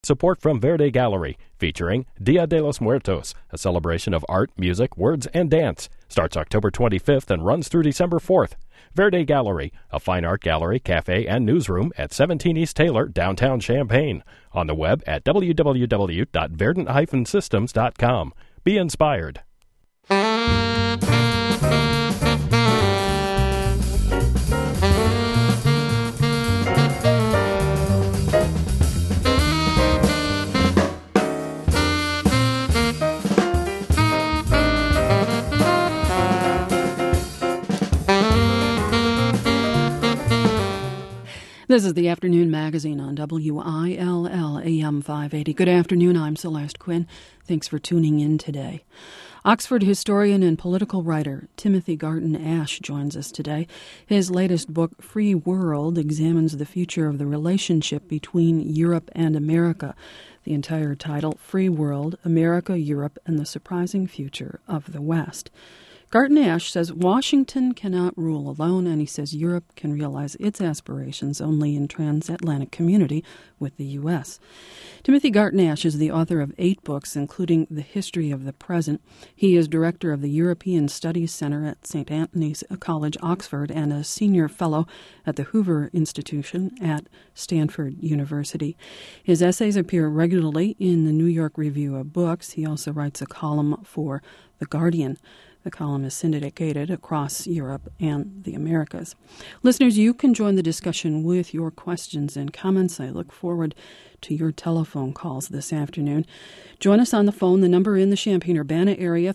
Support from Verde Gallery, featuring Dia de los Muertos, a celebration of art, music, words, and dance. Starts October 25th and runs through December 4th. Verde Gallery, a fine art gallery, cafe, and newsroom at 17 East Taylor, downtown Champaign. On the web at www.verdant-systems.com. Be inspired. This is the Afternoon Magazine on WILL AM 580. Good afternoon, I'm Celeste Quinn. Thanks for tuning in today. Oxford historian and political writer Timothy Garton Ash joins us today. His latest book, Free World, examines the future of the relationship between Europe and America. The entire title, Free World, America, Europe, and the Surprising Future of the West. Garton Ash says Washington cannot rule alone, and he says Europe can realize its aspirations only in transatlantic community with the U.S. Timothy Garton Ash is the author of 8 books, including The History of the Present. He is director of the European Studies Center at St. Antony's College, Oxford, and a senior fellow at the Hoover Institution at Stanford University. His essays appear regularly in the New York Review of Books. He also writes a column for The Guardian. The column is syndicated across Europe and the Americas. Listeners, you can join the discussion with your questions and comments. I look forward to your telephone calls this afternoon. Join us on the phone. The number in the Champaign-Urbana area,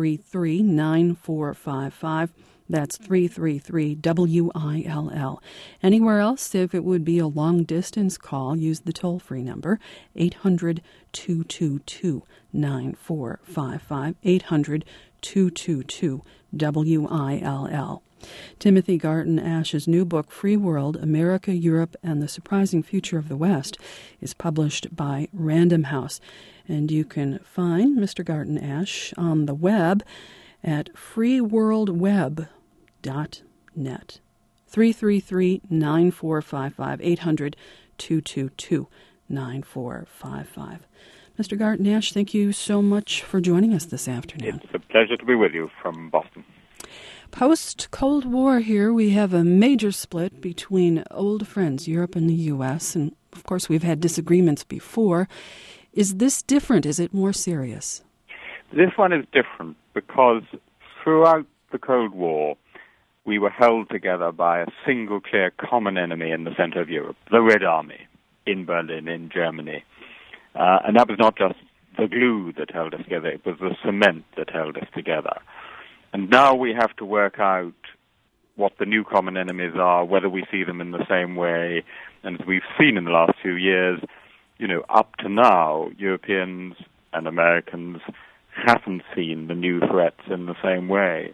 333-9455. That's 333-WILL. Anywhere else, if it would be a long-distance call, use the toll-free number, 800-222-9455, 800-222-WILL. Timothy Garton Ash's new book, Free World, America, Europe, and the Surprising Future of the West, is published by Random House. And you can find Mr. Garton Ash on the web at freeworldweb.net. 333-9455, 800-222-9455. Mr. Garton Ash, thank you so much for joining us this afternoon. It's a pleasure to be with you from Boston. Post-Cold War here, we have a major split between old friends, Europe and the U.S., and of course we've had disagreements before. Is this different? Is it more serious? This one is different because throughout the Cold War, we were held together by a single clear common enemy in the center of Europe, the Red Army in Berlin, in Germany. And that was not just the glue that held us together, it was the cement that held us together. And now we have to work out what the new common enemies are, whether we see them in the same way. And as we've seen in the last few years, up to now, Europeans and Americans haven't seen the new threats in the same way.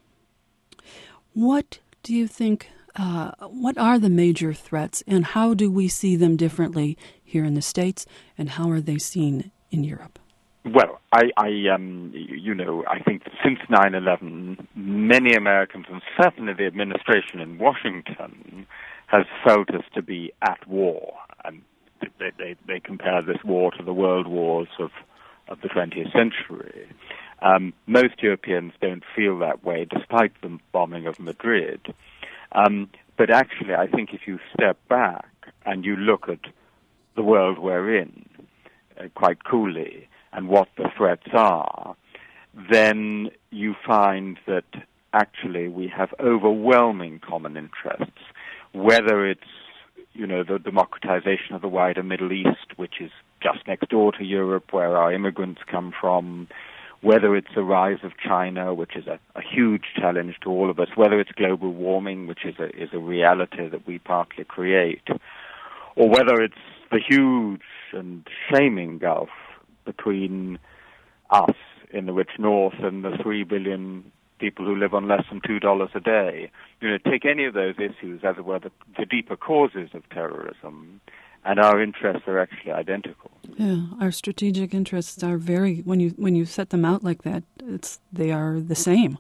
What do you think, what are the major threats, and how do we see them differently here in the States, and how are they seen in Europe? Well, I think since 9/11, many Americans, and certainly the administration in Washington, has felt us to be at war. And they compare this war to the world wars of the 20th century. Most Europeans don't feel that way, despite the bombing of Madrid. But actually, I think if you step back and you look at the world we're in quite coolly and what the threats are, then you find that actually we have overwhelming common interests, whether it's the democratization of the wider Middle East, which is just next door to Europe, where our immigrants come from, whether it's the rise of China, which is a huge challenge to all of us, whether it's global warming, which is a reality that we partly create, or whether it's the huge and shaming gulf between us in the rich north and the 3 billion people who live on less than $2 a day. Take any of those issues, as it were, the deeper causes of terrorism, and our interests are actually identical. Yeah, our strategic interests are when you set them out like that, they are the same.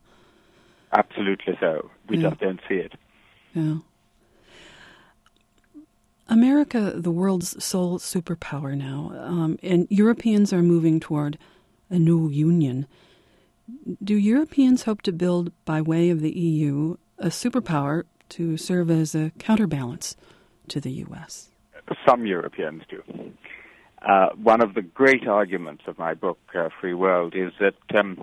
Absolutely so. We just don't see it. Yeah. America, the world's sole superpower now, and Europeans are moving toward a new union. Do Europeans hope to build, by way of the EU, a superpower to serve as a counterbalance to the U.S.? Some Europeans do. One of the great arguments of my book, Free World, is that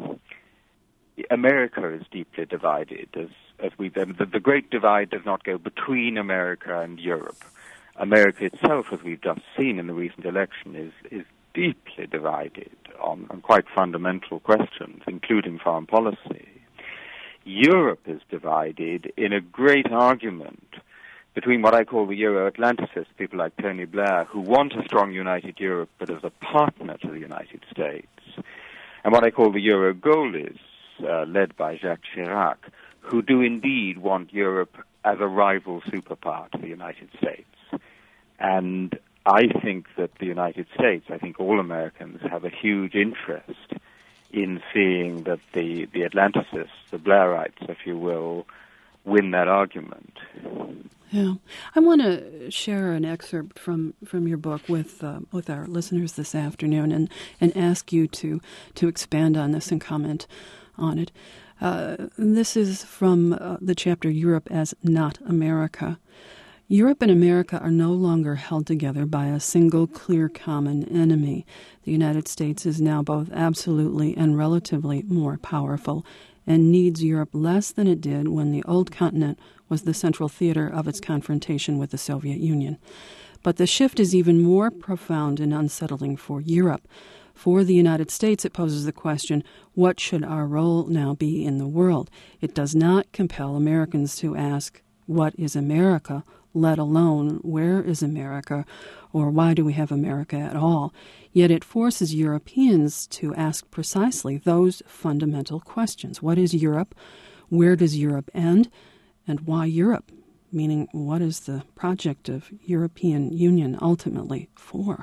America is deeply divided. The great divide does not go between America and Europe. America itself, as we've just seen in the recent election, is deeply divided on quite fundamental questions, including foreign policy. Europe is divided in a great argument between what I call the Euro-Atlanticists, people like Tony Blair, who want a strong united Europe but as a partner to the United States, and what I call the Euro-Gaullists, led by Jacques Chirac, who do indeed want Europe as a rival superpower to the United States. And I think that the United States, I think all Americans, have a huge interest in seeing that the Atlanticists, the Blairites, if you will, win that argument. Yeah. I want to share an excerpt from your book with our listeners this afternoon and ask you to expand on this and comment on it. This is from the chapter Europe as Not America. Europe and America are no longer held together by a single clear common enemy. The United States is now both absolutely and relatively more powerful and needs Europe less than it did when the old continent was the central theater of its confrontation with the Soviet Union. But the shift is even more profound and unsettling for Europe. For the United States, it poses the question, what should our role now be in the world? It does not compel Americans to ask, what is America, let alone where is America, or why do we have America at all? Yet it forces Europeans to ask precisely those fundamental questions. What is Europe? Where does Europe end? And why Europe? Meaning, what is the project of European Union ultimately for?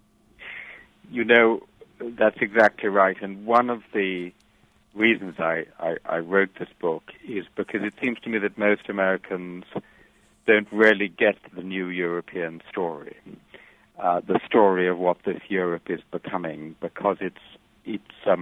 You know, that's exactly right. And one of the reasons I wrote this book is because it seems to me that most Americans don't really get the new European story, the story of what this Europe is becoming, because it's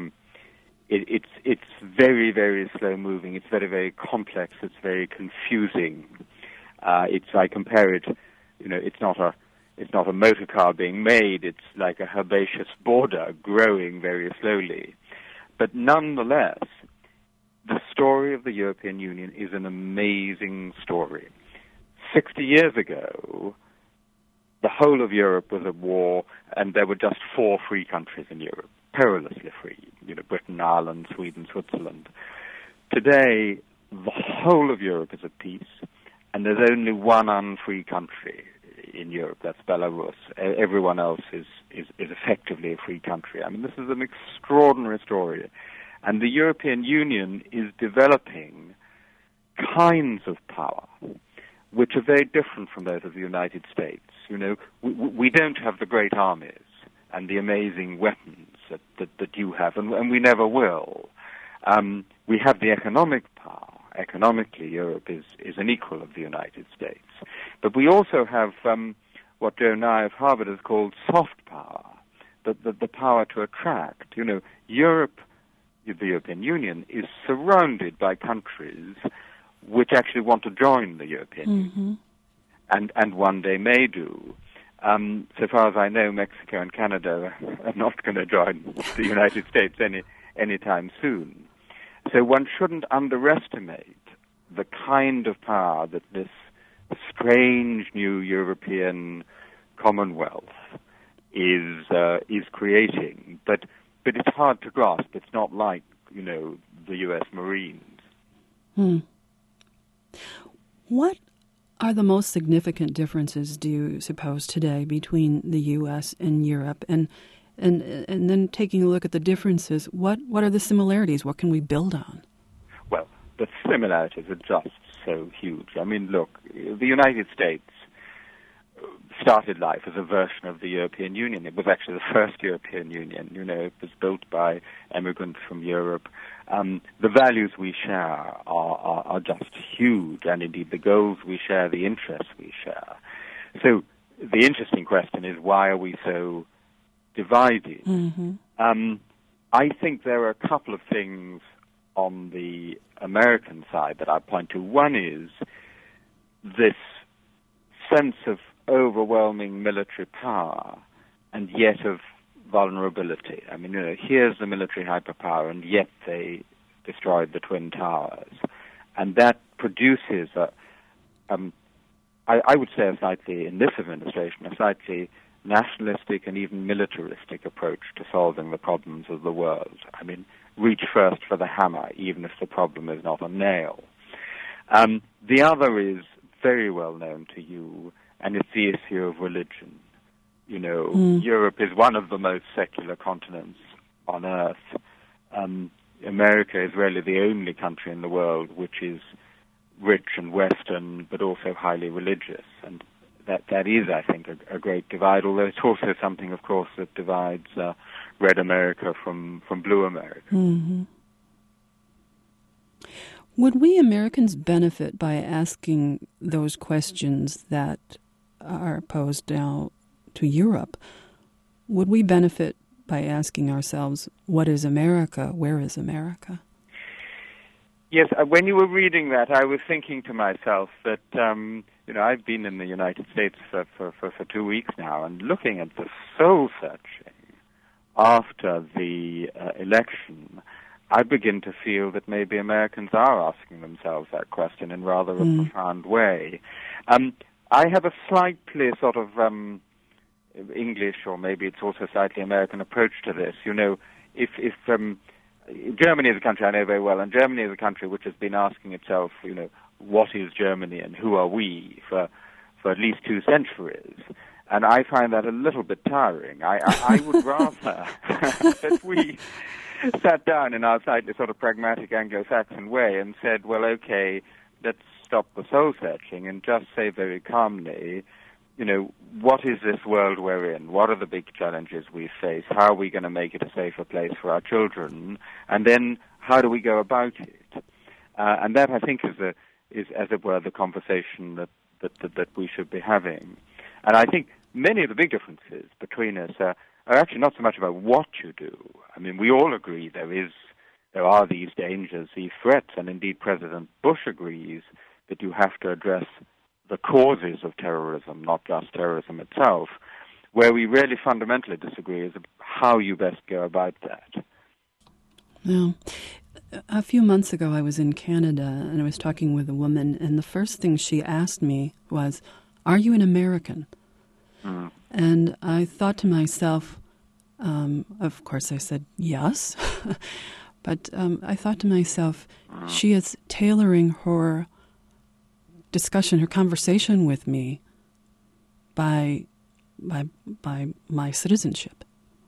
very, very slow moving. It's very, very complex. It's very confusing. I compare it, it's not a motor car being made. It's like a herbaceous border growing very slowly. But nonetheless, the story of the European Union is an amazing story. 60 years ago, the whole of Europe was at war, and there were just 4 free countries in Europe, perilously free, Britain, Ireland, Sweden, Switzerland. Today, the whole of Europe is at peace, and there's only one unfree country in Europe, that's Belarus. Everyone else is effectively a free country. I mean, this is an extraordinary story. And the European Union is developing kinds of power which are very different from those of the United States. We don't have the great armies and the amazing weapons that you have, and we never will. We have the economic power. Economically, Europe is an equal of the United States. But we also have what Joe Nye of Harvard has called soft power, the power to attract. Europe, the European Union, is surrounded by countries which actually want to join the European Union, and one day may do. So far as I know, Mexico and Canada are not going to join the United States anytime soon. So one shouldn't underestimate the kind of power that this strange new European Commonwealth is creating. But it's hard to grasp. It's not like, the U.S. Marines. What are the most significant differences, do you suppose, today between the U.S. and Europe? And then taking a look at the differences, what are the similarities? What can we build on? Well, the similarities are just so huge. I mean, look, the United States started life as a version of the European Union. It was actually the first European Union. It was built by immigrants from Europe. The values we share are just huge, and indeed the goals we share, the interests we share. So the interesting question is, why are we so divided? Mm-hmm. I think there are a couple of things on the American side that I point to. One is this sense of overwhelming military power and yet of vulnerability. I mean, here's the military hyperpower, and yet they destroyed the Twin Towers. And that produces, I would say, in this administration, a slightly nationalistic and even militaristic approach to solving the problems of the world. I mean, reach first for the hammer, even if the problem is not a nail. The other is very well known to you, and it's the issue of religion. Europe is one of the most secular continents on earth. America is really the only country in the world which is rich and Western, but also highly religious. And that is, I think, a great divide, although it's also something, of course, that divides red America from blue America. Mm-hmm. Would we Americans benefit by asking those questions that are posed now to Europe? Would we benefit by asking ourselves, what is America? Where is America? Yes, when you were reading that, I was thinking to myself that, I've been in the United States for 2 weeks now, and looking at the soul-searching after the election, I begin to feel that maybe Americans are asking themselves that question in rather a profound way. I have a slightly sort of English, or maybe it's also slightly American approach to this. If Germany is a country I know very well, and Germany is a country which has been asking itself, what is Germany and who are we for at least 2 centuries. And I find that a little bit tiring. I would rather that we sat down in our slightly sort of pragmatic Anglo-Saxon way and said, well, okay, let's stop the soul-searching and just say very calmly, what is this world we're in? What are the big challenges we face? How are we going to make it a safer place for our children? And then how do we go about it? And that, I think, is as it were, the conversation that we should be having. And I think many of the big differences between us are actually not so much about what you do. I mean, we all agree there are these dangers, these threats, and indeed President Bush agrees that you have to address the causes of terrorism, not just terrorism itself. Where we really fundamentally disagree is how you best go about that. Now, a few months ago I was in Canada and I was talking with a woman, and the first thing she asked me was, "Are you an American?" And I thought to myself, of course I said yes, but I thought to myself, she is tailoring her discussion, her conversation with me by my citizenship.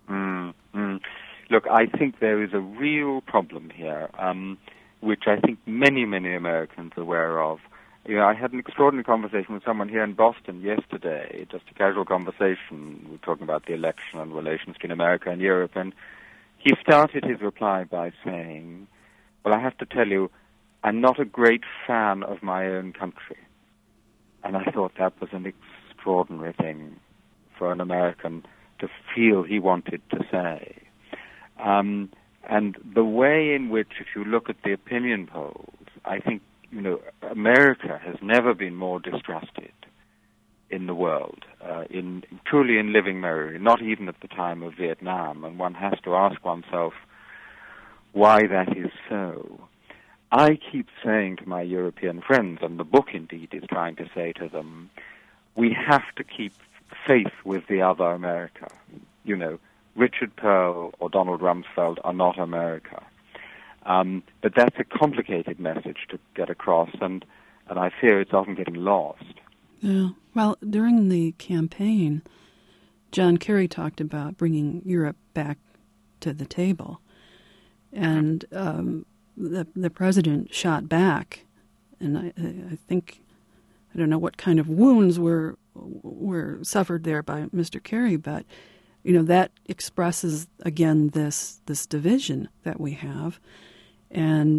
Look, I think there is a real problem here, which I think many, many Americans are aware of. I had an extraordinary conversation with someone here in Boston yesterday, just a casual conversation. We were talking about the election and relations between America and Europe, and he started his reply by saying, well, I have to tell you, I'm not a great fan of my own country. And I thought that was an extraordinary thing for an American to feel he wanted to say. And the way in which, if you look at the opinion polls, I think, America has never been more distrusted in the world, truly in living memory, not even at the time of Vietnam. And one has to ask oneself why that is so. I keep saying to my European friends, and the book indeed is trying to say to them, we have to keep faith with the other America. Richard Pearl or Donald Rumsfeld are not America. But that's a complicated message to get across, and I fear it's often getting lost. Yeah. Well, during the campaign, John Kerry talked about bringing Europe back to the table, and the president shot back, and I think, I don't know what kind of wounds were suffered there by Mr. Kerry, but that expresses again this division that we have. And,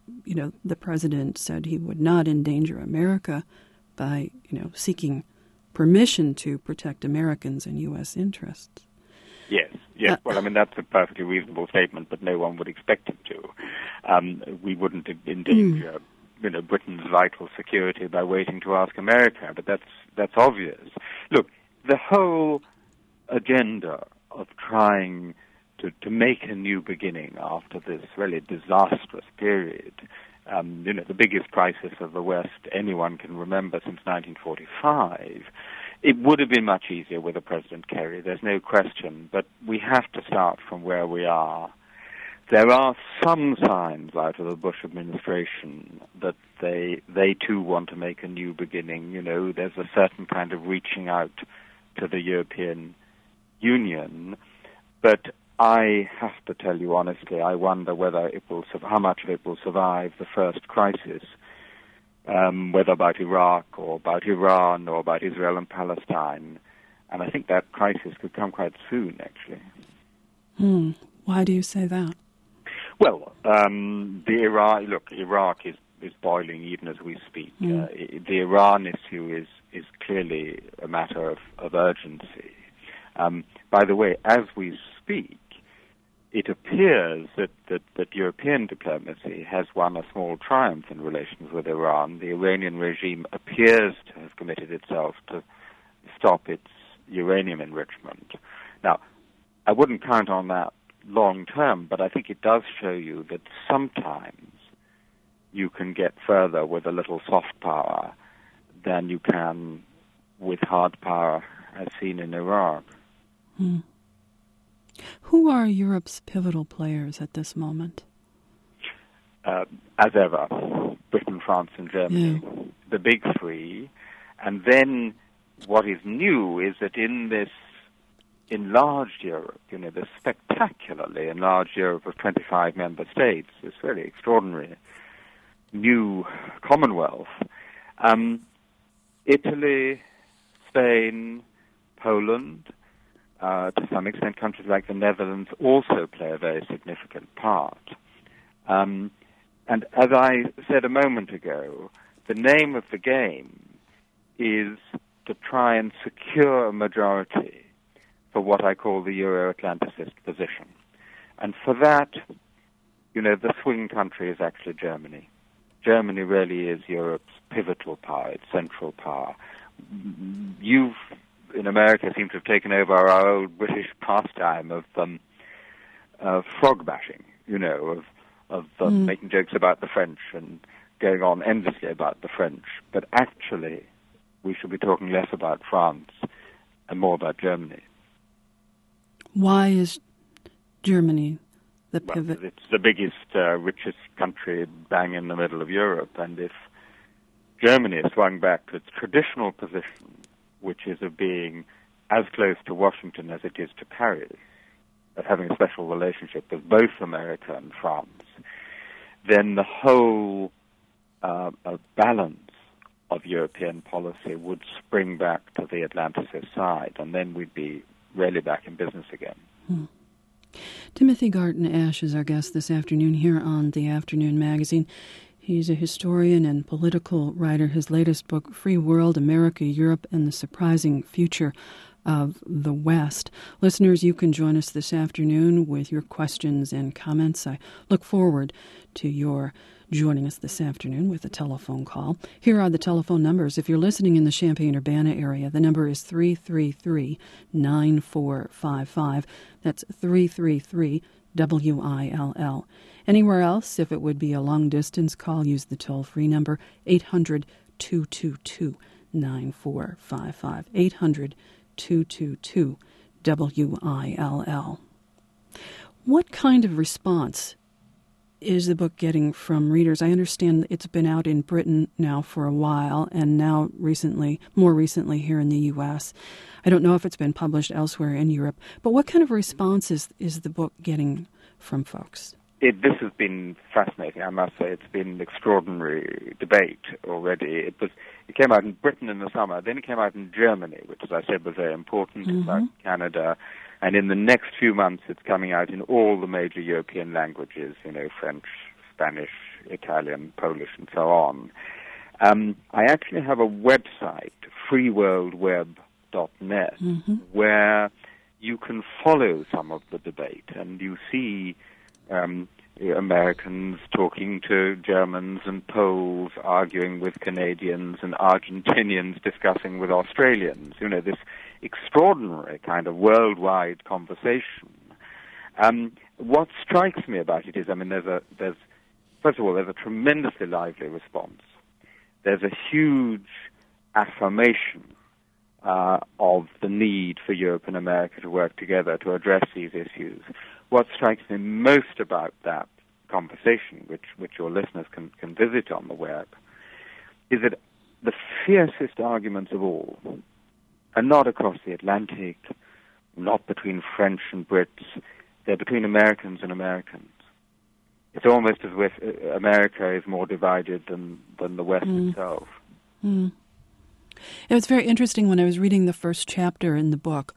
the president said he would not endanger America by, seeking permission to protect Americans and U.S. interests. Yes. Well, I mean, that's a perfectly reasonable statement, but no one would expect him to. We wouldn't endanger, Britain's vital security by waiting to ask America, but that's obvious. Look, the whole agenda of trying to make a new beginning after this really disastrous period, the biggest crisis of the West anyone can remember since 1945, it would have been much easier with a President Kerry, there's no question, but we have to start from where we are. There are some signs out of the Bush administration that they too want to make a new beginning. There's a certain kind of reaching out to the European Union, but I have to tell you honestly, I wonder whether how much of it will survive the first crisis, whether about Iraq or about Iran or about Israel and Palestine. And I think that crisis could come quite soon, actually. Why do you say that? Well, Iraq is boiling even as we speak. The Iran issue is clearly a matter of urgency. By the way, as we speak, it appears that European diplomacy has won a small triumph in relations with Iran. The Iranian regime appears to have committed itself to stop its uranium enrichment. Now, I wouldn't count on that long term, but I think it does show you that sometimes you can get further with a little soft power than you can with hard power, as seen in Iraq. Who are Europe's pivotal players at this moment? As ever, Britain, France, and Germany, the big three. And then what is new is that in this enlarged Europe, the spectacularly enlarged Europe of 25 member states, this really extraordinary new Commonwealth, Italy, Spain, Poland, to some extent countries like the Netherlands also play a very significant part. And as I said a moment ago, the name of the game is to try and secure a majority for what I call the Euro-Atlanticist position. And for that, the swing country is actually Germany. Germany really is Europe's pivotal power, its central power. You've, in America, seem to have taken over our old British pastime of frog bashing, of making jokes about the French and going on endlessly about the French. But actually, we should be talking less about France and more about Germany. Why is Germany the pivot? Well, it's the biggest, richest country bang in the middle of Europe, and if Germany swung back to its traditional position, which is of being as close to Washington as it is to Paris, of having a special relationship with both America and France, then the whole balance of European policy would spring back to the Atlanticist side, and then we'd be really back in business again. Timothy Garton Ash is our guest this afternoon here on The Afternoon Magazine. He's a historian and political writer. His latest book, Free World, America, Europe, and the Surprising Future of the West. Listeners, you can join us this afternoon with your questions and comments. I look forward to your joining us this afternoon with a telephone call. Here are the telephone numbers. If you're listening in the Champaign-Urbana area, the number is 333-9455. That's 333-WILL. Anywhere else, if it would be a long-distance call, use the toll-free number 800-222-9455. 800-222-WILL. What kind of response is the book getting from readers? I understand it's been out in Britain now for a while, and now more recently here in the U.S. I don't know if it's been published elsewhere in Europe, but what kind of response is the book getting from folks? This has been fascinating, I must say. It's been an extraordinary debate already. It came out in Britain in the summer, then it came out in Germany, which, as I said, was very important, like Canada. And in the next few months, it's coming out in all the major European languages, French, Spanish, Italian, Polish, and so on. I actually have a website, freeworldweb.net, where you can follow some of the debate, and you see Americans talking to Germans and Poles arguing with Canadians and Argentinians discussing with Australians. You know, this extraordinary kind of worldwide conversation. What strikes me about it is, I mean, first of all, there's a tremendously lively response. There's a huge affirmation of the need for Europe and America to work together to address these issues. What strikes me most about that conversation, which your listeners can visit on the web, is that the fiercest arguments of all are not across the Atlantic, not between French and Brits, they're between Americans and Americans. It's almost as if America is more divided than the West itself. It was very interesting when I was reading the first chapter in the book,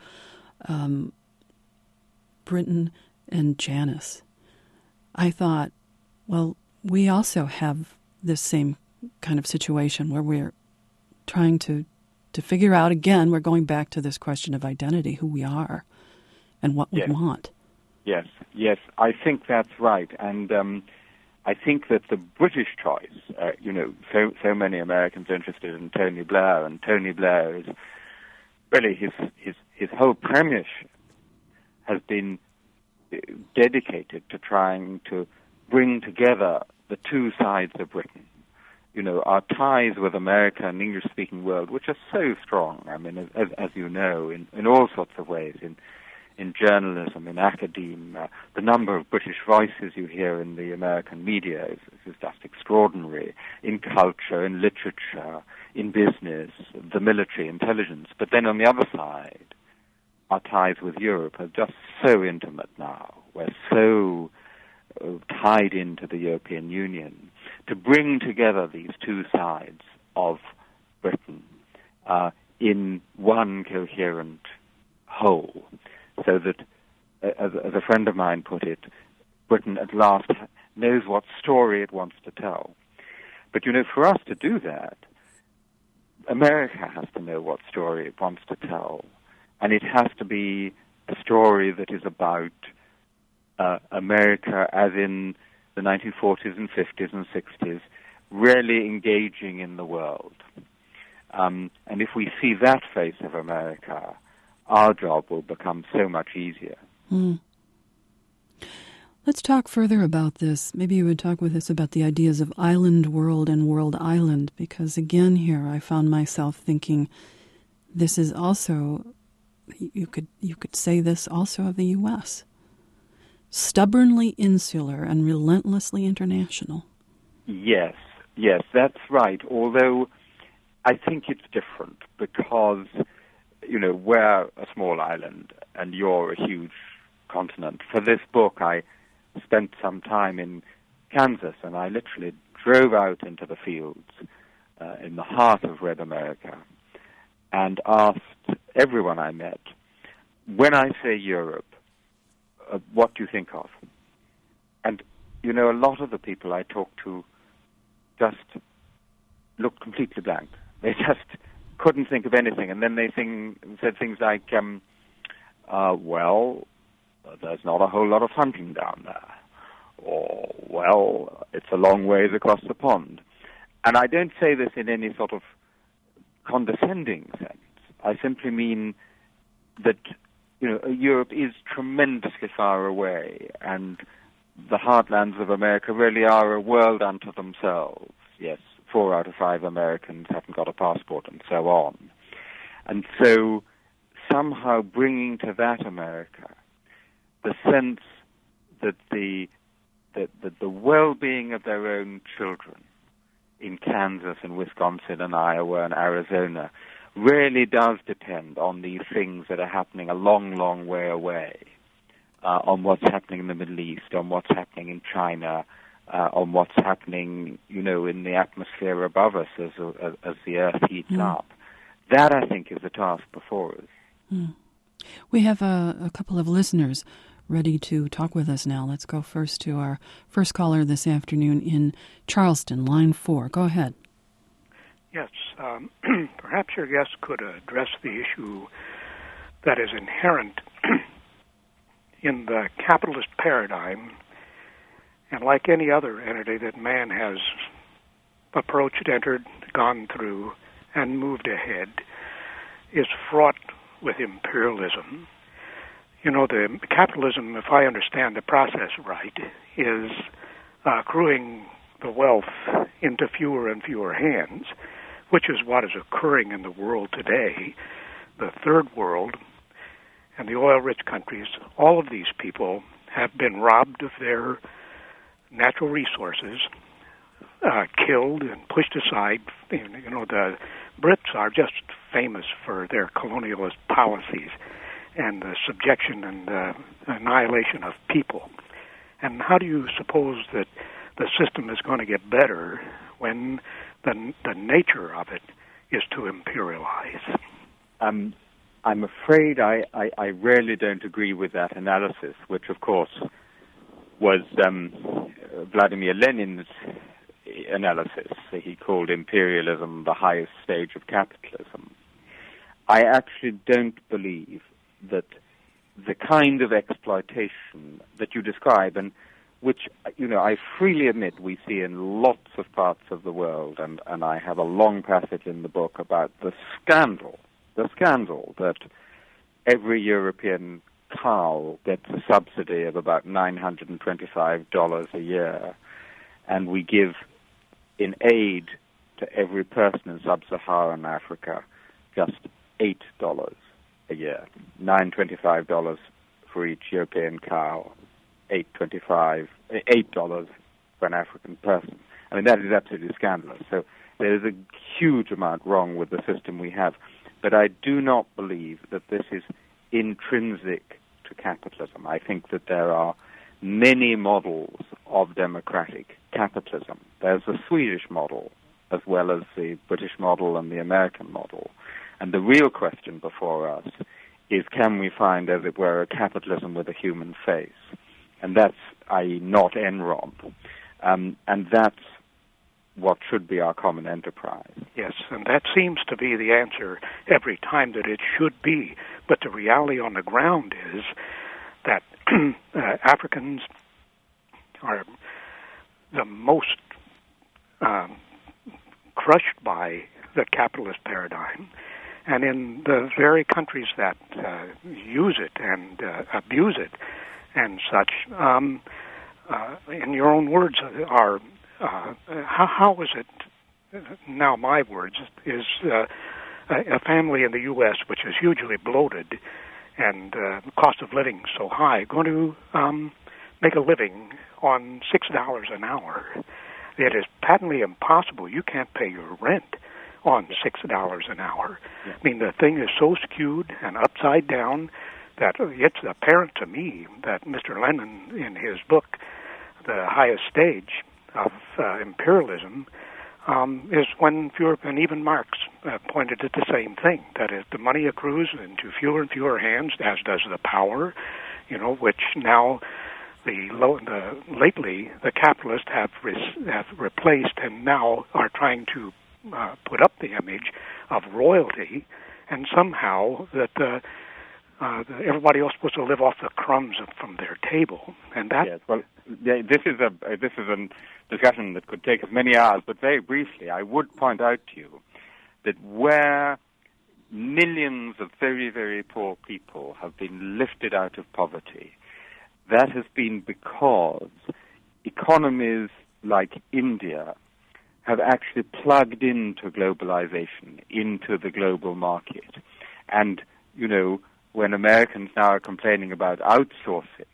Britain and Janice. I thought, well, we also have this same kind of situation where we're trying to figure out, again, we're going back to this question of identity, who we are and what we want. Yes, I think that's right. And I think that the British choice, so many Americans are interested in Tony Blair, and Tony Blair is really his whole premiership has been dedicated to trying to bring together the two sides of Britain. You know, our ties with America and the English-speaking world, which are so strong, I mean, as you know, in all sorts of ways, in journalism, in academia, the number of British voices you hear in the American media is just extraordinary, in culture, in literature, in business, the military, intelligence. But then on the other side, our ties with Europe are just so intimate now. We're so tied into the European Union. To bring together these two sides of Britain in one coherent whole, so that, as a friend of mine put it, Britain at last knows what story it wants to tell. But, you know, for us to do that, America has to know what story it wants to tell. And it has to be a story that is about America as in the 1940s and 50s and 60s, really engaging in the world. And if we see that face of America, our job will become so much easier. Let's talk further about this. Maybe you would talk with us about the ideas of island world and world island, because again here I found myself thinking this is also, you could say this also of the U.S., stubbornly insular and relentlessly international. Yes, that's right. Although I think it's different because, you know, we're a small island and you're a huge continent. For this book, I spent some time in Kansas, and I literally drove out into the fields in the heart of Red America and asked everyone I met, when I say Europe, what do you think of? And, you know, a lot of the people I talked to just looked completely blank. They just couldn't think of anything. And then they said things like, well, there's not a whole lot of hunting down there. Or, well, it's a long ways across the pond. And I don't say this in any sort of condescending sense. I simply mean that, you know, Europe is tremendously far away, and the heartlands of America really are a world unto themselves. Yes, 4 out of 5 Americans haven't got a passport, and so on. And so somehow bringing to that America the sense that the well-being of their own children in Kansas and Wisconsin and Iowa and Arizona really does depend on these things that are happening a long, long way away, on what's happening in the Middle East, on what's happening in China, on what's happening, you know, in the atmosphere above us as the Earth heats up. That, I think, is the task before us. We have a couple of listeners ready to talk with us now. Let's go first to our first caller this afternoon in Charleston, line 4. Go ahead. Yes. Perhaps your guest could address the issue that is inherent in the capitalist paradigm, and like any other entity that man has approached, entered, gone through, and moved ahead, is fraught with imperialism. You know, the capitalism, if I understand the process right, is accruing the wealth into fewer and fewer hands, which is what is occurring in the world today. The third world and the oil-rich countries, all of these people have been robbed of their natural resources, killed and pushed aside. You know, the Brits are just famous for their colonialist policies and the subjection and annihilation of people. And how do you suppose that the system is going to get better when the nature of it is to imperialize? I'm afraid I really don't agree with that analysis, which, of course, was Vladimir Lenin's analysis. He called imperialism the highest stage of capitalism. I actually don't believe that the kind of exploitation that you describe, and which, you know, I freely admit we see in lots of parts of the world, and I have a long passage in the book about the scandal that every European cow gets a subsidy of about $925 a year, and we give in aid to every person in sub-Saharan Africa just $8 a year. $925 for each European cow, $8 for an African person. I mean, that is absolutely scandalous. So there is a huge amount wrong with the system we have. But I do not believe that this is intrinsic to capitalism. I think that there are many models of democratic capitalism. There's the Swedish model as well as the British model and the American model. And the real question before us is, can we find, as it were, a capitalism with a human face? And that's, i.e., not Enron. And that's what should be our common enterprise. Yes, and that seems to be the answer every time, that it should be. But the reality on the ground is that Africans are the most crushed by the capitalist paradigm. And in the very countries that use it and abuse it and such, in your own words, are how is it, now my words, is a family in the U.S., which is hugely bloated and the cost of living so high, going to make a living on $6 an hour? It is patently impossible. You can't pay your rent on $6 an hour. Yeah. I mean, the thing is so skewed and upside down that it's apparent to me that Mr. Lenin, in his book, The Highest Stage of Imperialism, is when fewer, and even Marx pointed at the same thing, that is, the money accrues into fewer and fewer hands, as does the power, you know, which now lately the capitalists have replaced and now are trying to put up the image of royalty, and somehow that everybody else is supposed to live off the crumbs from their table, and that. Yes, well, this is a discussion that could take us many hours, but very briefly, I would point out to you that where millions of very, very poor people have been lifted out of poverty, that has been because economies like India have actually plugged into globalization, into the global market. And, you know, when Americans now are complaining about outsourcing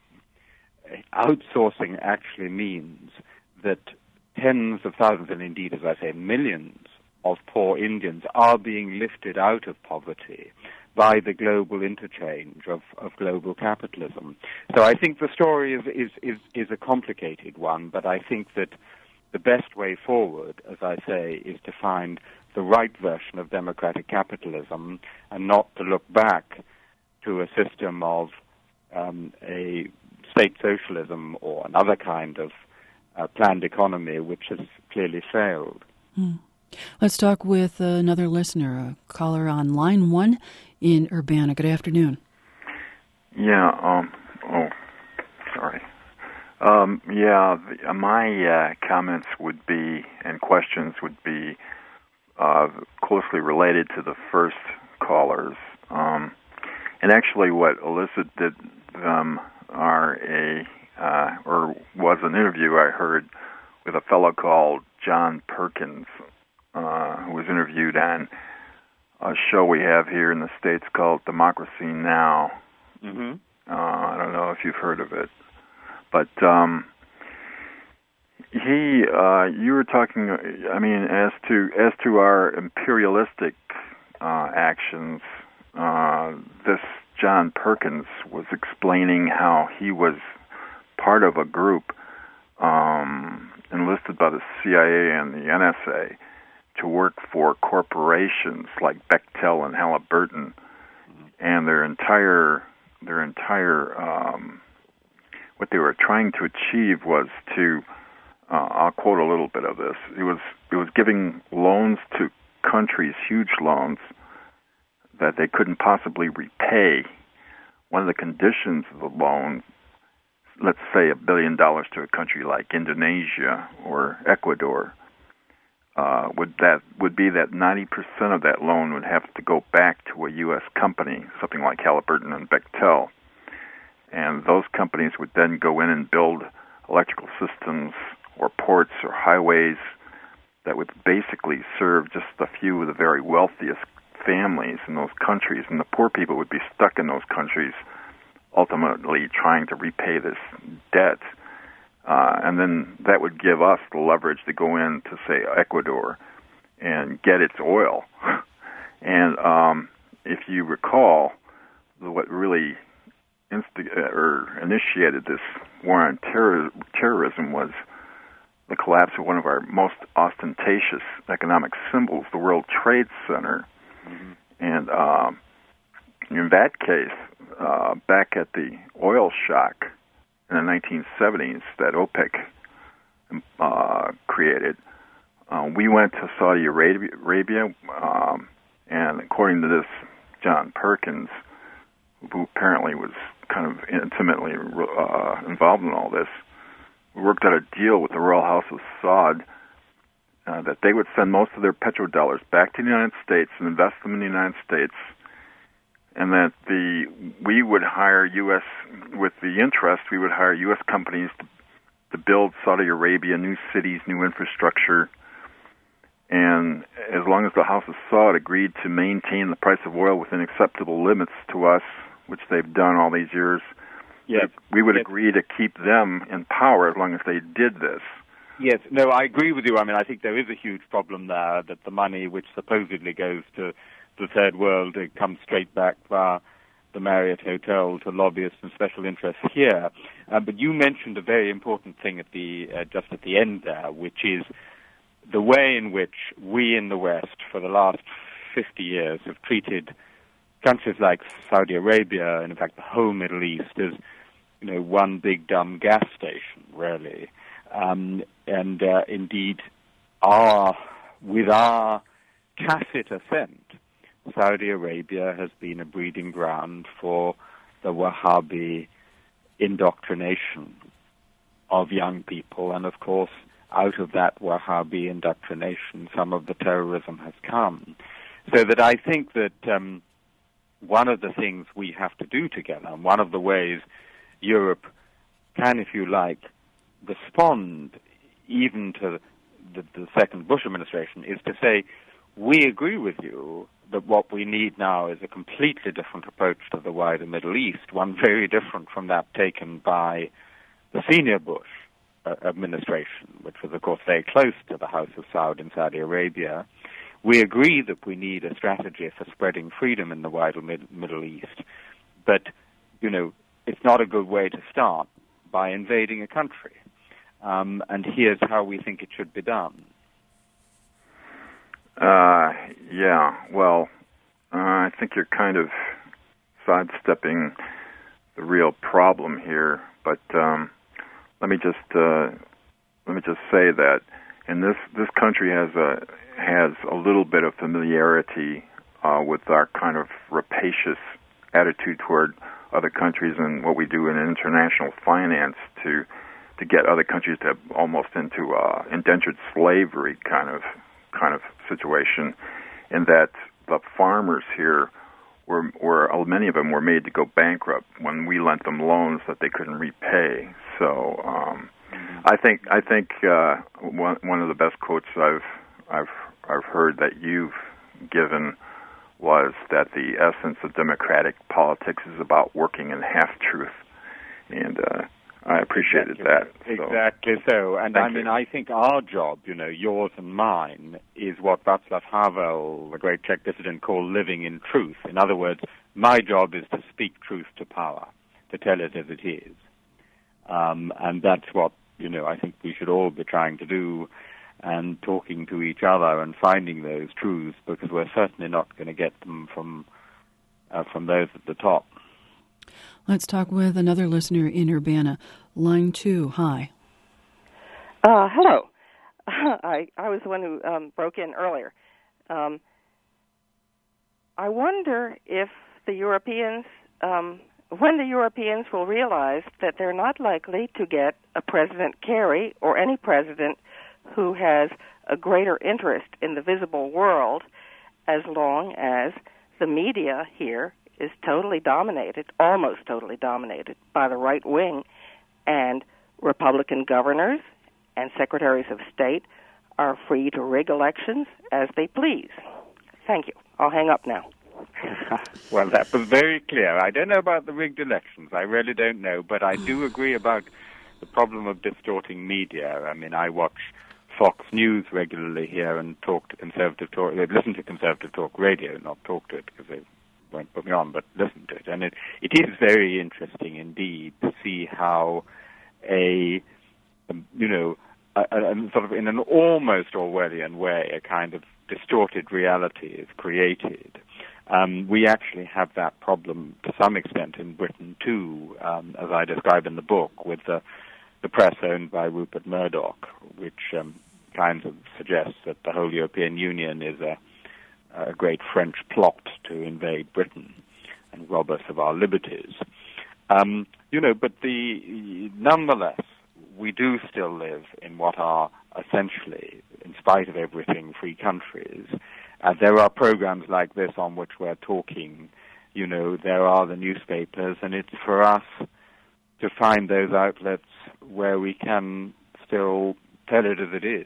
actually means that tens of thousands, and indeed, as I say, millions of poor Indians are being lifted out of poverty by the global interchange of global capitalism. So I think the story is a complicated one, but I think that the best way forward, as I say, is to find the right version of democratic capitalism and not to look back to a system of a state socialism or another kind of planned economy which has clearly failed. Let's talk with another listener, a caller on line 1 in Urbana. Good afternoon. Yeah, sorry. My comments would be, and questions would be, closely related to the first callers. And actually what elicited them was an interview I heard with a fellow called John Perkins, who was interviewed on a show we have here in the States called Democracy Now! Mm-hmm. I don't know if you've heard of it, but you were talking. I mean, as to our imperialistic actions, this John Perkins was explaining how he was part of a group enlisted by the CIA and the NSA to work for corporations like Bechtel and Halliburton, and their entire what they were trying to achieve was to I'll quote a little bit of this. It was giving loans to countries, huge loans that they couldn't possibly repay. One of the conditions of the loan, let's say $1 billion to a country like Indonesia or Ecuador, would be that 90% of that loan would have to go back to a U.S. company, something like Halliburton and Bechtel. And those companies would then go in and build electrical systems or ports or highways that would basically serve just a few of the very wealthiest families in those countries. And the poor people would be stuck in those countries, ultimately trying to repay this debt. And then that would give us the leverage to go in to, say, Ecuador and get its oil. And if you recall, what really initiated this war on terrorism was the collapse of one of our most ostentatious economic symbols, the World Trade Center. Mm-hmm. And in that case, back at the oil shock in the 1970s that OPEC created, we went to Saudi Arabia, and according to this John Perkins, who apparently was kind of intimately involved in all this, we worked out a deal with the Royal House of Saud that they would send most of their petrodollars back to the United States and invest them in the United States, and that we would hire U.S. with the interest, we would hire U.S. companies to build Saudi Arabia new cities, new infrastructure, and as long as the House of Saud agreed to maintain the price of oil within acceptable limits to us, which they've done all these years, yes, we would agree to keep them in power as long as they did this. Yes, no, I agree with you. I mean, I think there is a huge problem there that the money which supposedly goes to the third world, it comes straight back via the Marriott Hotel to lobbyists and special interests here. But you mentioned a very important thing at just at the end there, which is the way in which we in the West, for the last 50 years, have treated countries like Saudi Arabia, and in fact the whole Middle East, as one big dumb gas station, really. Indeed, with our tacit assent, Saudi Arabia has been a breeding ground for the Wahhabi indoctrination of young people, and of course, out of that Wahhabi indoctrination, some of the terrorism has come. So that I think that one of the things we have to do together, and one of the ways Europe can, if you like, respond even to the second Bush administration, is to say, we agree with you that what we need now is a completely different approach to the wider Middle East, one very different from that taken by the senior Bush administration, which was, of course, very close to the House of Saud in Saudi Arabia. We agree that we need a strategy for spreading freedom in the wider Middle East, but, it's not a good way to start by invading a country. And here's how we think it should be done. I think you're kind of sidestepping the real problem here, but let me just say that, and this country has has a little bit of familiarity with our kind of rapacious attitude toward other countries and what we do in international finance to get other countries to almost into indentured slavery kind of situation, in that the farmers here were many of them were made to go bankrupt when we lent them loans that they couldn't repay. So I think one of the best quotes I've heard that you've given was that the essence of democratic politics is about working in half-truth, and I appreciated that. Exactly so. And I think our job, yours and mine, is what Václav Havel, the great Czech dissident, called living in truth. In other words, my job is to speak truth to power, to tell it as it is. And that's what, I think we should all be trying to do, and talking to each other and finding those truths, because we're certainly not going to get them from those at the top. Let's talk with another listener in Urbana. Line 2, hi. Hello. I was the one who broke in earlier. I wonder if the Europeans, when the Europeans will realize that they're not likely to get a President Kerry or any president who has a greater interest in the visible world, as long as the media here is totally dominated, almost totally dominated, by the right wing, and Republican governors and secretaries of state are free to rig elections as they please. Thank you. I'll hang up now. Well, that was very clear. I don't know about the rigged elections. I really don't know, but I do agree about the problem of distorting media. I watch Fox News regularly here and listen to Conservative Talk Radio, not talk to it because they won't put me on, but listen to it. And it is very interesting indeed to see how sort of in an almost Orwellian way, a kind of distorted reality is created. We actually have that problem to some extent in Britain too, as I describe in the book, with the press owned by Rupert Murdoch, which kind of suggests that the whole European Union is a great French plot to invade Britain and rob us of our liberties. But nonetheless, we do still live in what are essentially, in spite of everything, free countries. There are programs like this on which we're talking. There are the newspapers, and it's for us to find those outlets where we can still tell it as it is.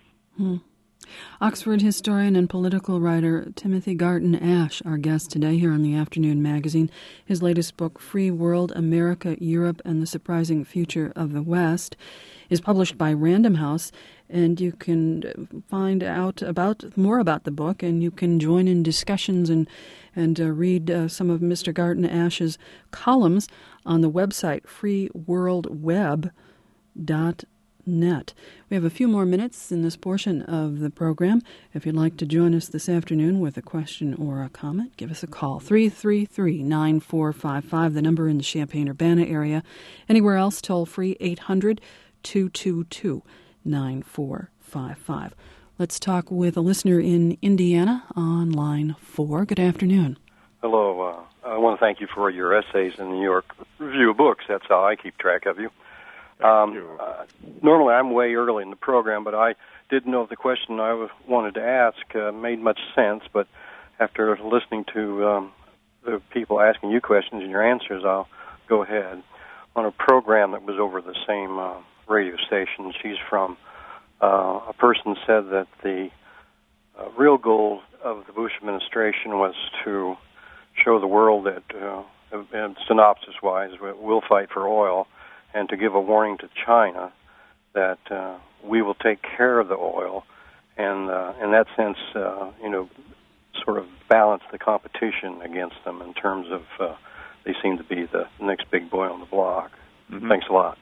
Oxford historian and political writer Timothy Garton Ash, our guest today here on the Afternoon Magazine. His latest book, Free World, America, Europe, and the Surprising Future of the West, is published by Random House, and you can find out more about the book, and you can join in discussions and read some of Mr. Garton Ash's columns on the website freeworldweb.net. We have a few more minutes in this portion of the program. If you'd like to join us this afternoon with a question or a comment, give us a call. 333-9455, the number in the Champaign-Urbana area. Anywhere else, toll free 800-222-9455. Let's talk with a listener in Indiana on line 4. Good afternoon. Hello. I want to thank you for your essays in the New York Review of Books. That's how I keep track of you. Normally I'm way early in the program, but I didn't know if the question I wanted to ask made much sense, but after listening to the people asking you questions and your answers, I'll go ahead. On a program that was over the same radio station she's from, a person said that the real goal of the Bush administration was to show the world that, synopsis-wise, we'll fight for oil, and to give a warning to China that we will take care of the oil, and in that sense, sort of balance the competition against them in terms of they seem to be the next big boy on the block. Mm-hmm. Thanks a lot.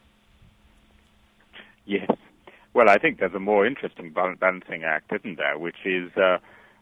Yes. Well, I think there's a more interesting balancing act, isn't there, which is that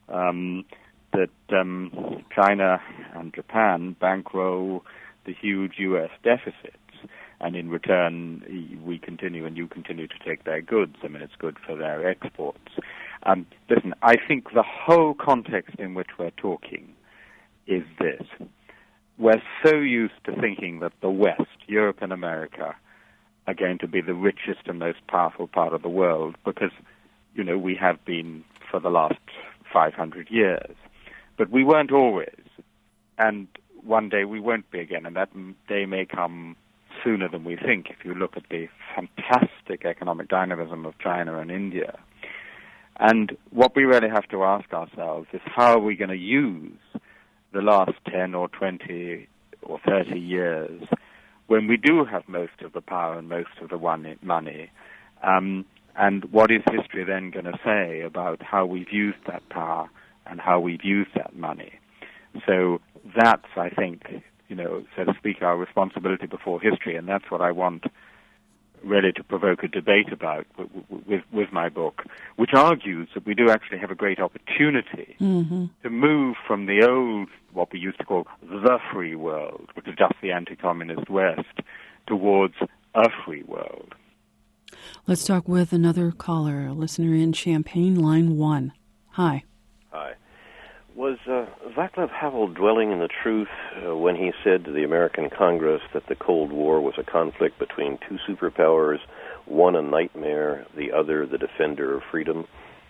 China and Japan bankroll the huge U.S. deficits, and in return we continue and you continue to take their goods. I mean, it's good for their exports. Listen, I think the whole context in which we're talking is this. We're so used to thinking that the West, Europe and America, are going to be the richest and most powerful part of the world because, we have been for the last 500 years. But we weren't always. And one day we won't be again, and that day may come sooner than we think if you look at the fantastic economic dynamism of China and India. And what we really have to ask ourselves is how are we going to use the last 10 or 20 or 30 years when we do have most of the power and most of the money, and what is history then going to say about how we've used that power and how we've used that money? So that's, I think, so to speak, our responsibility before history, and that's what I want really to provoke a debate about with my book, which argues that we do actually have a great opportunity to move from the old, what we used to call the free world, which is just the anti-communist West, towards a free world. Let's talk with another caller, a listener in Champaign, line 1. Hi. Hi. Was Václav Havel dwelling in the truth when he said to the American Congress that the Cold War was a conflict between two superpowers, one a nightmare, the other the defender of freedom?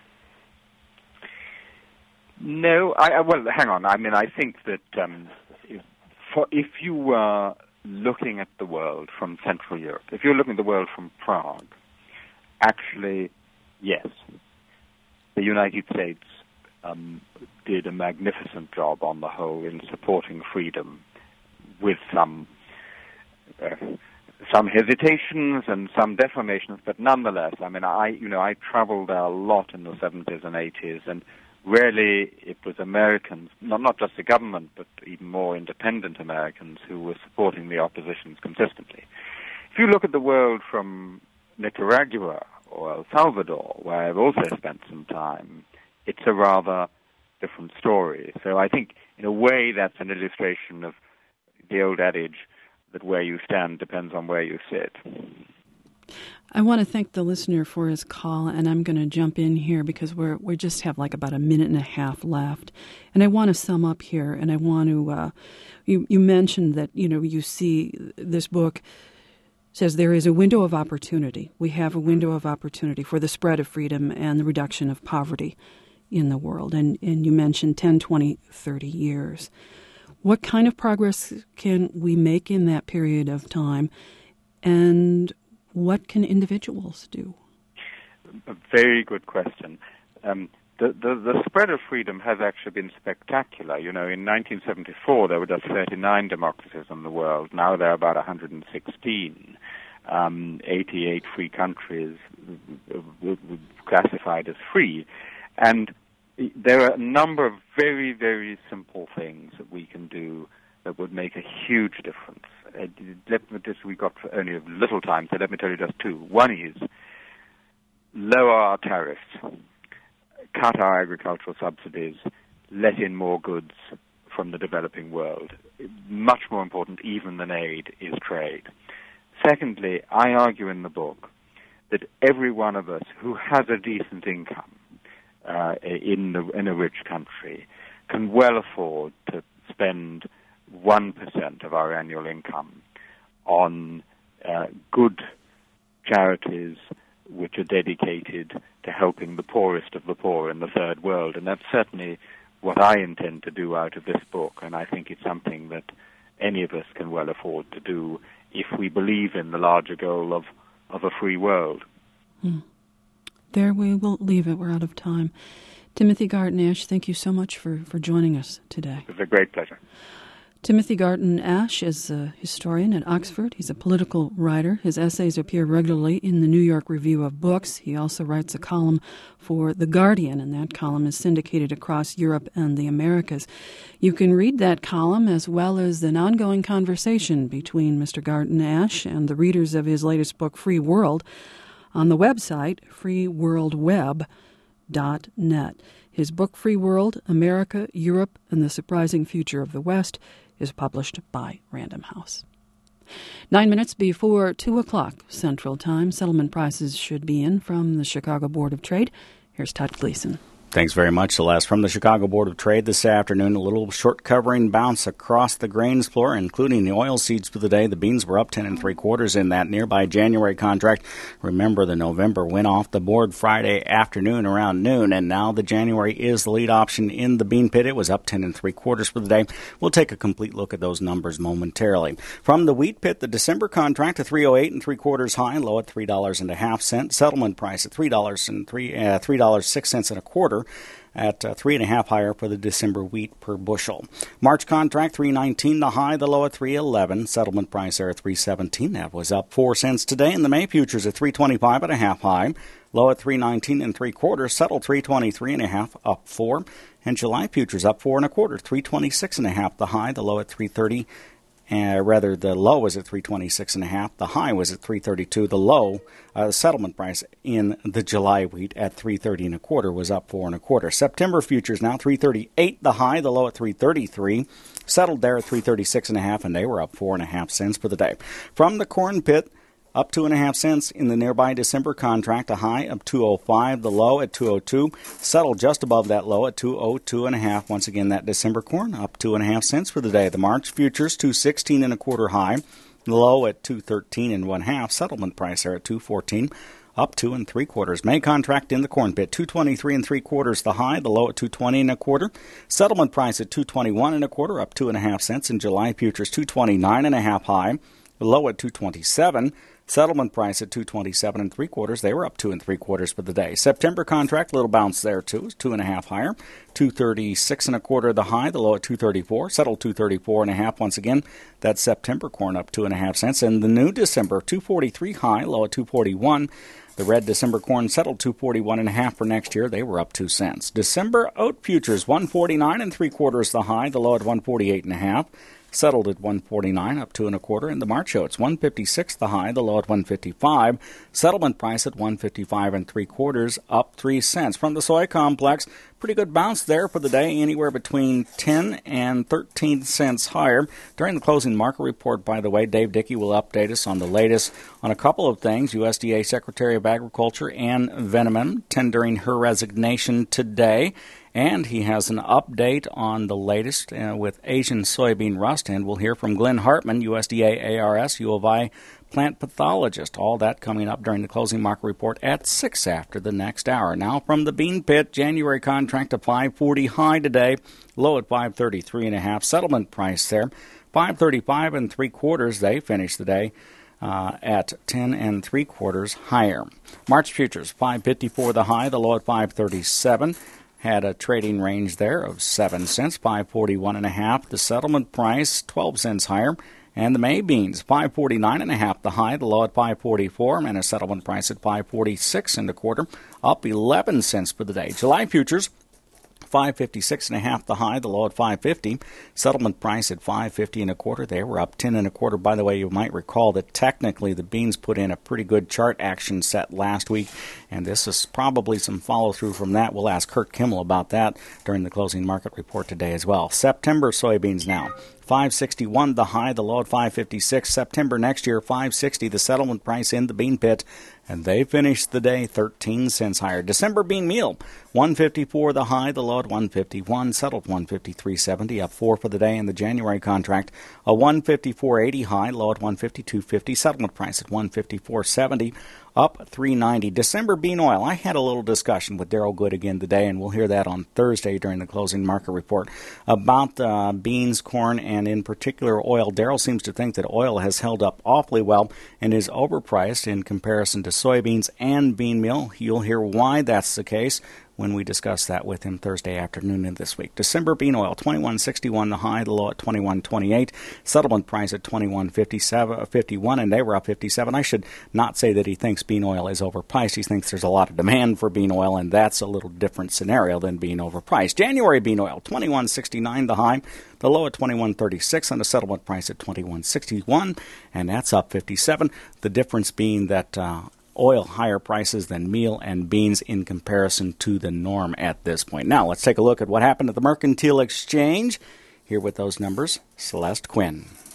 No, well, hang on. I mean, I think that if you were looking at the world from Central Europe, if you're looking at the world from Prague, actually, yes, the United States did a magnificent job on the whole in supporting freedom, with some hesitations and some deformations, but nonetheless, I mean, I traveled there a lot in the 70s and 80s, and really it was Americans, not just the government, but even more independent Americans who were supporting the oppositions consistently. If you look at the world from Nicaragua or El Salvador, where I've also spent some time, it's a rather different story. So I think, in a way, that's an illustration of the old adage that where you stand depends on where you sit. I want to thank the listener for his call, and I'm going to jump in here because we just have like about a minute and a half left. And I want to sum up here, and I want to, you mentioned that, you see this book says there is a window of opportunity. We have a window of opportunity for the spread of freedom and the reduction of poverty in the world. And you mentioned 10, 20, 30 years. What kind of progress can we make in that period of time? And what can individuals do? A very good question. The spread of freedom has actually been spectacular. In 1974, there were just 39 democracies in the world. Now there are about 116. 88 free countries classified as free. And there are a number of very, very simple things that we can do that would make a huge difference. We've got only a little time, so let me tell you just two. One is lower our tariffs, cut our agricultural subsidies, let in more goods from the developing world. Much more important even than aid is trade. Secondly, I argue in the book that every one of us who has a decent income in a rich country can well afford to spend 1% of our annual income on good charities which are dedicated to helping the poorest of the poor in the third world. And that's certainly what I intend to do out of this book, and I think it's something that any of us can well afford to do if we believe in the larger goal of a free world. There we will leave it. We're out of time. Timothy Garton Ash, thank you so much for joining us today. It was a great pleasure. Timothy Garton Ash is a historian at Oxford. He's a political writer. His essays appear regularly in the New York Review of Books. He also writes a column for The Guardian, and that column is syndicated across Europe and the Americas. You can read that column as well as an ongoing conversation between Mr. Garton Ash and the readers of his latest book, Free World, on the website freeworldweb.net. His book, Free World, America, Europe, and the Surprising Future of the West, is published by Random House. 9 minutes before 2 o'clock Central Time, settlement prices should be in from the Chicago Board of Trade. Here's Todd Gleason. Thanks very much, Celeste. From the Chicago Board of Trade this afternoon, a little short covering bounce across the grains floor, including the oilseeds for the day. The beans were up 10 3/4 in that nearby January contract. Remember, the November went off the board Friday afternoon around noon, and now the January is the lead option in the bean pit. It was up 10 3/4 for the day. We'll take a complete look at those numbers momentarily. From the wheat pit, the December contract a 308 3/4 high, low at $3.50. Settlement price at $3.06 and a quarter. At 3.5 higher for the December wheat per bushel. March contract 319 the high, the low at 311. Settlement price there at 317. That was up 4 cents today. And the May futures at 325.5 high, low at 319 3/4. Settled 323.5, up 4. And July futures up 4 1/4, 326.5 the high, the low at 330. The low was at 326.5. The high was at 332. The low, settlement price in the July wheat at 330 1/4 was up 4 1/4. September futures now 338. The high, the low at 333. Settled there at 336.5, and they were up 4.5 cents for the day. From the corn pit, up 2.5 cents in the nearby December contract, a high of 205, the low at 202, settled just above that low at 202.5. Once again, that December corn up 2.5 cents for the day. The March futures 216 1/4 high, the low at 213 1/2. Settlement price there at 214. Up 2 3/4. May contract in the corn pit 223 3/4 the high, the low at 220 1/4. Settlement price at 221 1/4, up 2.5 cents. In July futures 229.5 high, the low at 227. Settlement price at 227 3/4. They were up 2 3/4 for the day. September contract, little bounce there too, 2.5 higher, 236 1/4 the high, the low at 234. Settled 234.5 once again. That September corn up 2.5 cents. And the new December 243 high, low at 241. The red December corn settled 241.5 for next year. They were up 2 cents. December oat futures 149 3/4 the high, the low at 148.5. Settled at 149, up 2 1/4. And the March oats 156 the high, the low at 155. Settlement price at 155 3/4, up 3 cents. From the soy complex, pretty good bounce there for the day, anywhere between 10 and 13 cents higher. During the closing market report, by the way, Dave Dickey will update us on the latest on a couple of things. USDA Secretary of Agriculture Ann Veneman tendering her resignation today. And he has an update on the latest with Asian soybean rust. And we'll hear from Glenn Hartman, USDA ARS, U of I plant pathologist. All that coming up during the closing market report at 6 after the next hour. Now from the bean pit, January contract a 540 high today, low at 533.5. Settlement price there, 535 3/4. They finished the day at 10 3/4 higher. March futures 554 the high, the low at 537. Had a trading range there of 7 cents, 541.5. The settlement price 12 cents higher. And the May beans 549.5 the high, the low at 544, and a settlement price at 546 1/4, up 11 cents for the day. July futures 556.5 the high, the low at 550. Settlement price at 550 1/4. They were up 10 1/4. By the way, you might recall that technically the beans put in a pretty good chart action set last week, and this is probably some follow through from that. We'll ask Kurt Kimmel about that during the closing market report today as well. September soybeans now 561 the high, the low at 556. September next year 560 the settlement price in the bean pit, and they finished the day 13 cents higher. December bean meal 154 the high, the low at 151. Settled 153.70, up 4 for the day. In the January contract a 154.80 high, low at 152.50. Settlement price at 154.70, up 3.90. December bean oil. I had a little discussion with Daryl Good again today, and we'll hear that on Thursday during the closing market report about beans, corn, and in particular oil. Daryl seems to think that oil has held up awfully well and is overpriced in comparison to soybeans and bean meal. You'll hear why that's the case when we discuss that with him Thursday afternoon of this week. December bean oil, $21.61 the high, the low at $21.28. Settlement price at $21.51, and they were up 57. I should not say that he thinks bean oil is overpriced. He thinks there's a lot of demand for bean oil, and that's a little different scenario than being overpriced. January bean oil, $21.69 the high, the low at $21.36, and the settlement price at $21.61, and that's up 57. The difference being that oil higher prices than meal and beans in comparison to the norm at this point. Now, let's take a look at what happened at the Mercantile Exchange. Here with those numbers, Celeste Quinn.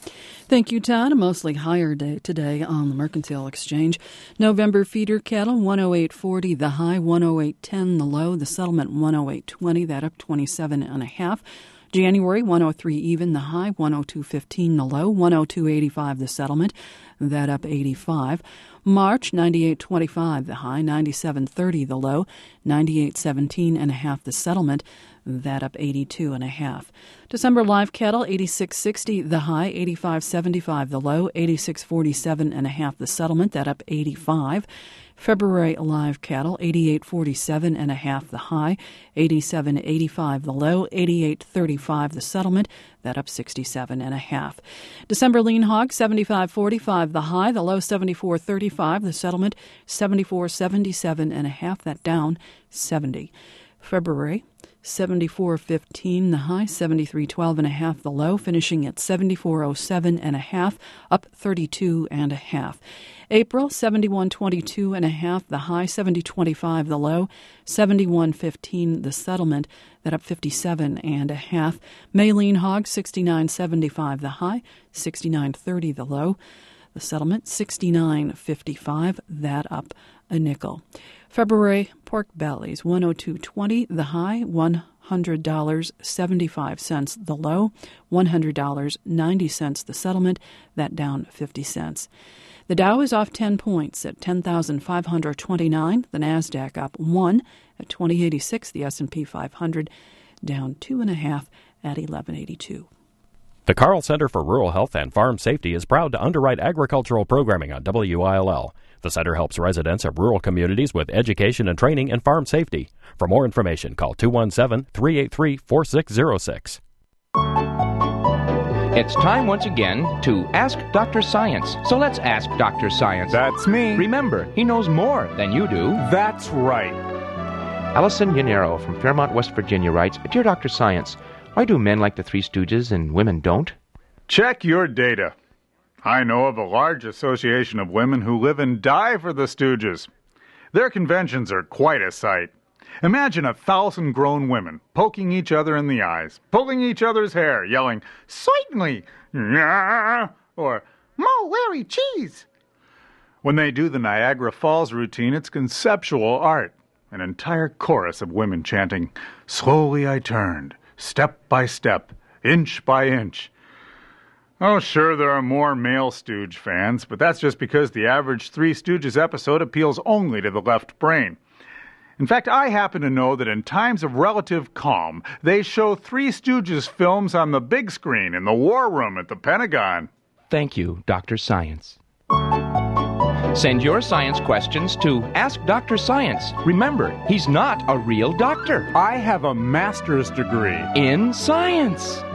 Thank you, Todd. A mostly higher day today on the Mercantile Exchange. November feeder cattle, 108.40 the high, 108.10 the low. The settlement, 108.20, that up 27.5. January, 103 even the high, 102.15 the low, 102.85 the settlement, that up 85. March, 98.25 the high, 97.30 the low, 98.17.5 the settlement, that up 82.5. December live cattle, 86.60 the high, 85.75 the low, 86.47.5 the settlement, that up 85. February live cattle, 88.47.5 the high, 87.85 the low, 88.35 the settlement, that up 67.5. December lean hog, 75.45 the high, the low 74.35 the settlement, 74.77.5, that down 70. February, 74.15 the high, 73.12.5 the low, finishing at 74.07.5, up 32.5. April, 71.22.5 the high, 70.25 the low, 71.15 the settlement, that up 57.5. May lean hog, 69.75 the high, 69.30 the low, the settlement, 69.55, that up a nickel. February pork bellies, 102.20 the high, $100.75 the low, $100.90 the settlement, that down 50 cents. The Dow is off 10 points at 10,529. The Nasdaq up 1 at 2086. The S&P 500 down 2.5 at 1182. The Carl Center for Rural Health and Farm Safety is proud to underwrite agricultural programming on WILL. The center helps residents of rural communities with education and training in farm safety. For more information, call 217-383-4606. It's time once again to Ask Dr. Science. So let's ask Dr. Science. That's me. Remember, he knows more than you do. That's right. Allison Yanero from Fairmont, West Virginia writes, Dear Dr. Science, why do men like the Three Stooges and women don't? Check your data. I know of a large association of women who live and die for the Stooges. Their conventions are quite a sight. Imagine 1,000 grown women poking each other in the eyes, pulling each other's hair, yelling, "Certainly!" or "Mo, Larry, cheese!" When they do the Niagara Falls routine, it's conceptual art. An entire chorus of women chanting, "Slowly I turned, step by step, inch by inch." Oh, sure, there are more male Stooge fans, but that's just because the average Three Stooges episode appeals only to the left brain. In fact, I happen to know that in times of relative calm, they show Three Stooges films on the big screen in the war room at the Pentagon. Thank you, Dr. Science. Send your science questions to Ask Dr. Science. Remember, he's not a real doctor. I have a master's degree in science.